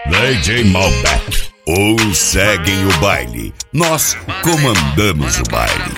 DJ Malbec. Uns seguem o baile, nós comandamos o baile.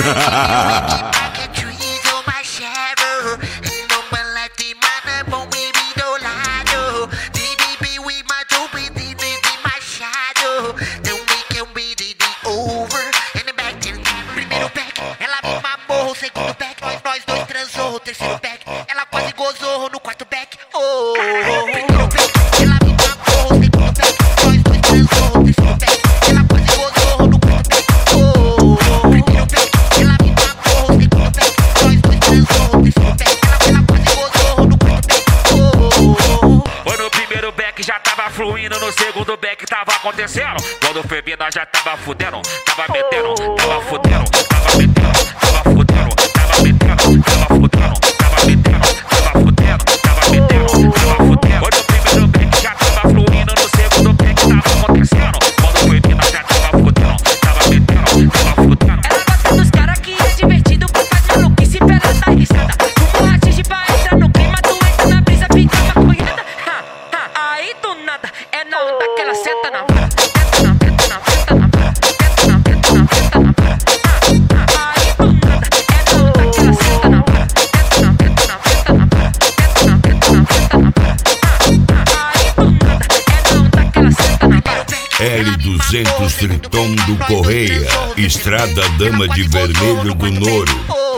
Segundo back, nós dois transou. Terceiro back, ela quase gozou no quarto back. Primeiro back, ela me mamou. Segundo back, nós dois transou. Terceiro back, ela quase gozou no quarto back. Primeiro back, ela me mamou. Segundo back, nós dois transou. Terceiro back, ela quase gozou no quarto back. No primeiro back já tava fluindo, no segundo back tava acontecendo. Quando foi vir nós já tava fudendo, tava metendo, tava fudendo, tava metendo, tava fudendo, tava metendo, tava fudendo, tava metendo, tava fudendo, tava metendo, tava fudendo. No primeiro back já tava fluindo, no segundo back tava acontecendo. Quando foi vir nós já tava fudendo, tava metendo, tava fudendo. Ela gosta dos caras que é divertido, que faz maluquice pela da risada. Fumo rachixe pra entrar no clima, tu entra na brisa, fica maconhada. Aí do nada, é na onda que ela senta na vara. Senta na vara, senta na vara, senta na vara, senta na vara. Aí do nada, é na onda que ela senta na vara. Senta na vara, senta na vara, senta na vara. Aí do nada, é na onda que ela senta na vara. L200 Triton do Correia, Estrada Dama de Vermelho do Nouro.